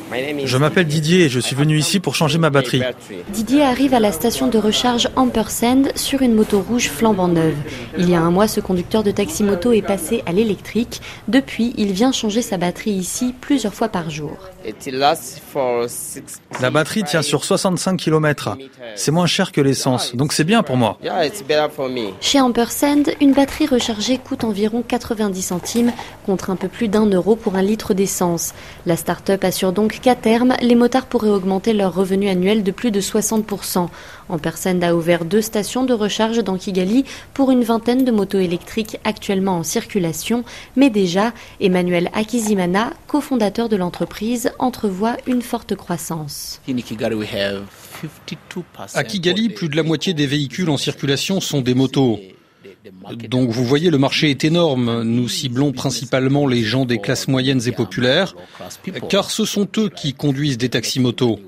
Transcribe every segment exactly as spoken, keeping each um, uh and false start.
Je m'appelle Didier et je suis venu ici pour changer ma batterie. Didier arrive à la station de recharge Ampersand sur une moto rouge flambant neuve. Il y a un mois, ce conducteur de taxi-moto est passé à l'électrique. Depuis, il vient changer sa batterie ici plusieurs fois par jour. La batterie tient sur soixante-cinq kilomètres. C'est moins cher que l'essence, donc c'est bien pour moi. Chez Ampersand, une batterie rechargée coûte environ quatre-vingt-dix centimes contre un peu plus d'un euro pour un litre d'essence. La start-up assure donc qu'à terme, les motards pourraient augmenter leur revenu annuel de plus de soixante pour cent. Ampersand a ouvert deux stations de recharge dans Kigali pour une vingtaine de motos électriques actuellement en circulation. Mais déjà, Emmanuel Akizimana, cofondateur de l'entreprise, entrevoit une forte croissance. À Kigali, plus de la moitié des véhicules en circulation sont des motos. Donc vous voyez, le marché est énorme. Nous ciblons principalement les gens des classes moyennes et populaires, car ce sont eux qui conduisent des taxis-motos.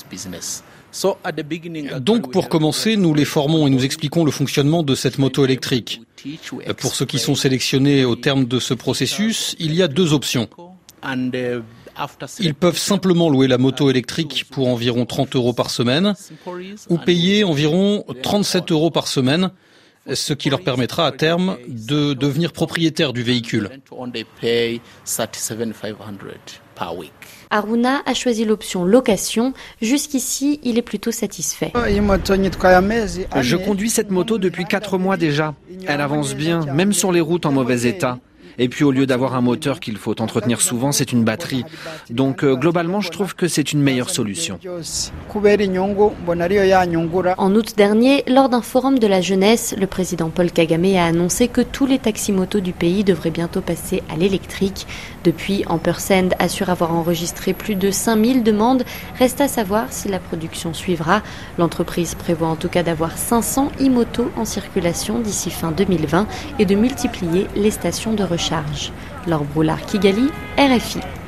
Donc pour commencer, nous les formons et nous expliquons le fonctionnement de cette moto électrique. Pour ceux qui sont sélectionnés au terme de ce processus, il y a deux options. Ils peuvent simplement louer la moto électrique pour environ trente euros par semaine ou payer environ trente-sept euros par semaine, ce qui leur permettra à terme de devenir propriétaires du véhicule. Aruna a choisi l'option location. Jusqu'ici, il est plutôt satisfait. Je conduis cette moto depuis quatre mois déjà. Elle avance bien, même sur les routes en mauvais état. Et puis au lieu d'avoir un moteur qu'il faut entretenir souvent, c'est une batterie. Donc euh, globalement, je trouve que c'est une meilleure solution. En août dernier, lors d'un forum de la jeunesse, le président Paul Kagame a annoncé que tous les taxis-motos du pays devraient bientôt passer à l'électrique. Depuis, Ampersand assure avoir enregistré plus de cinq mille demandes. Reste à savoir si la production suivra. L'entreprise prévoit en tout cas d'avoir cinq cents e-motos en circulation d'ici fin deux mille vingt et de multiplier les stations de recharge. Laure Broulard, Kigali, R F I.